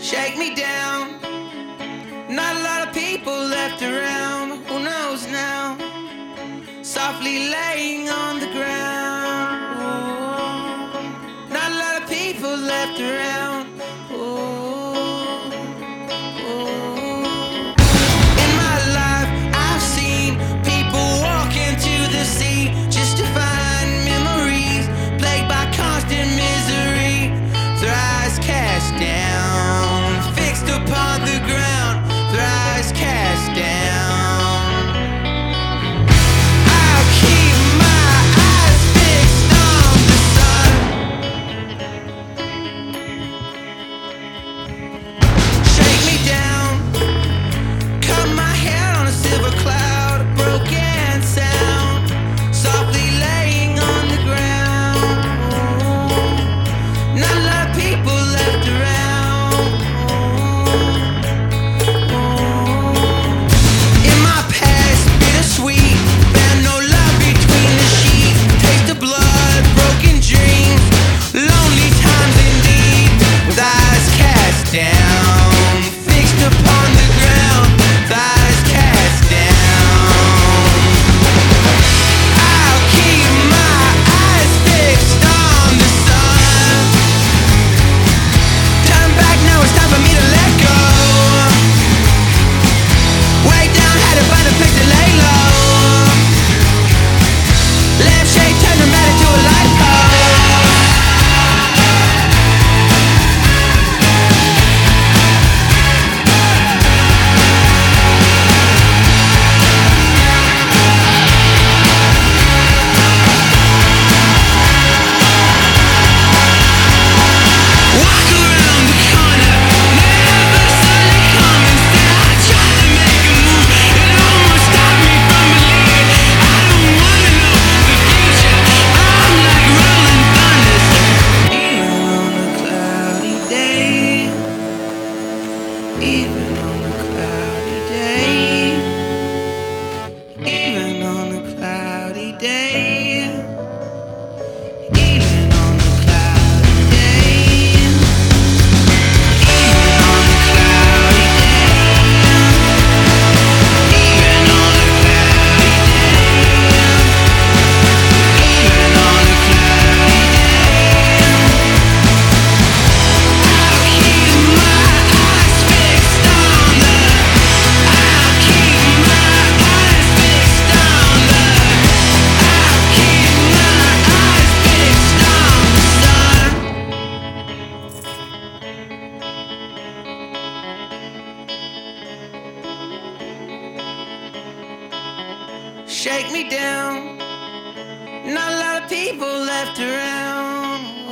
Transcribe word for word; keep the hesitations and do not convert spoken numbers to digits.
shake me down. Not a lot of people left around. Who knows now? Softly laying on the ground. Ooh. Not a lot of people left around. Ooh. Ooh. In my life, I've seen people walk into the sea just to find memories plagued by constant misery. Their eyes cast down, fixed upon the ground. Their eyes cast down. I'll keep my eyes fixed on the sun. Shake me down, cut my hair on a silver cloud, a broken sound, softly laying on the ground. Ooh. Not a lot of people left around. Ooh. In my past, bittersweet, found no love between the sheets. Taste of blood, broken dreams, lonely times indeed. With eyes cast down, fixed upon the ground. With eyes cast down. I'll keep my eyes fixed on the sun. Turn back now, it's time for me to let go. Way down, had to find a place to lay low. Lampshade turned dramatic to a light pole. Walk around the corner, never saw it coming. Still I tried to make a move, it almost stopped me from believing. I don't wanna know the future. I'm like rolling thunders. Even on a cloudy day, even on a cloudy day, even on a cloudy day, even on a cloudy day, even on a cloudy day, even on a cloudy day, even on a cloudy day. I'll keep my eyes fixed on the. I'll keep my eyes fixed on the. I'll keep my eyes fixed on the sun. Shake me down. Not a lot of people left around.